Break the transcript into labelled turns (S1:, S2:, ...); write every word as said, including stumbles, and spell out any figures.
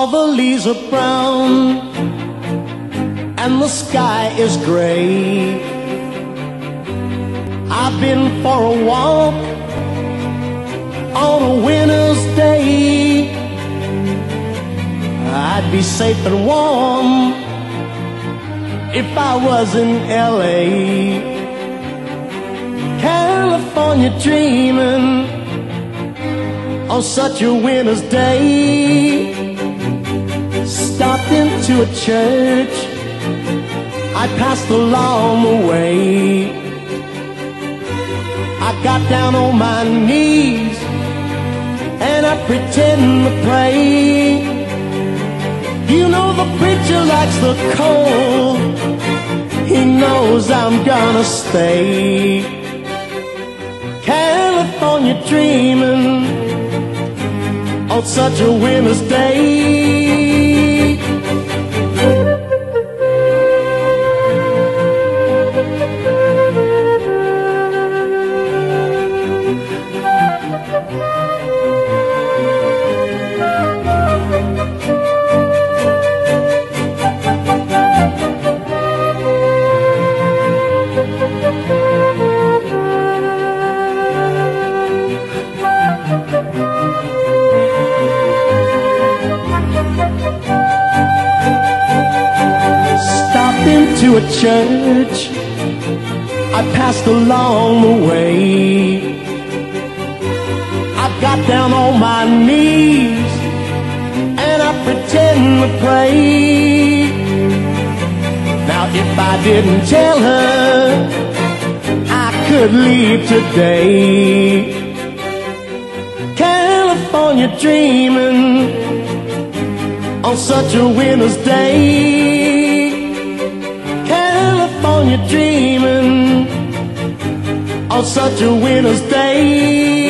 S1: All the leaves are brown and the sky is gray. I've been for a walk on a winter's day. I'd be safe and warm if I was in L A California, dreaming on such a winter's day. Stopped into a church, I passed along the way. I got down on my knees and I pretend to pray. You know the preacher likes the cold, he knows I'm gonna stay. California, dreaming on such a winter's day. To a church I passed along the way. I got down on my knees and I pretend to pray. Now if I didn't tell her I could leave today. California, dreaming on such a winter's day. California, dreaming on such a winter's day.